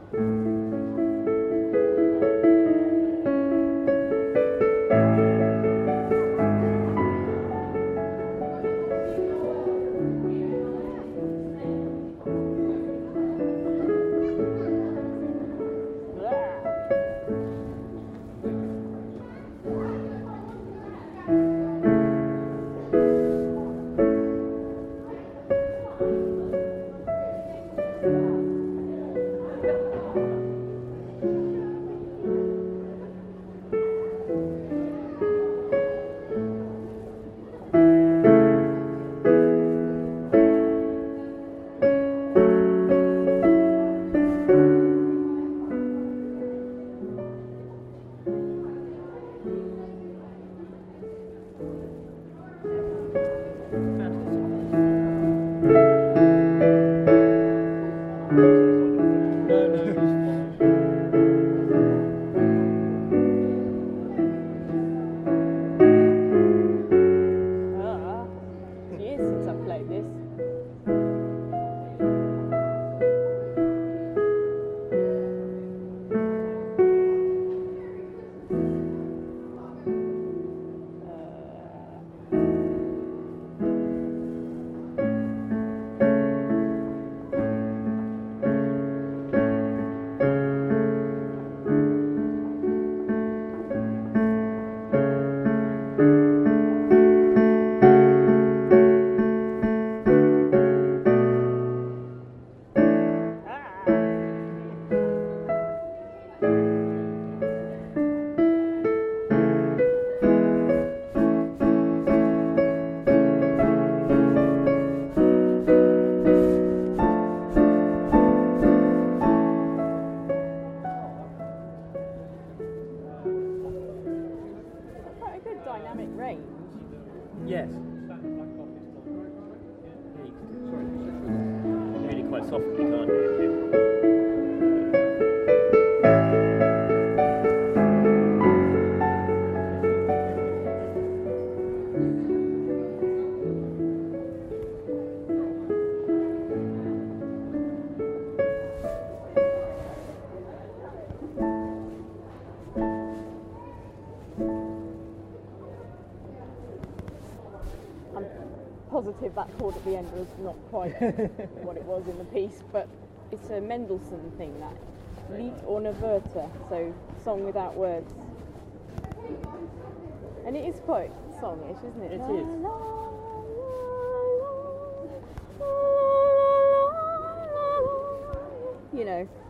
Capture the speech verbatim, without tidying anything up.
Dynamic range. Yes. Really quite softly, can't you? Positive that chord at the end was not quite what it was in the piece, but it's a Mendelssohn thing, that Lied ohne Wörter, so song without words, and it is quite songish, isn't it? It la, is. La, la, la, la, la, you know.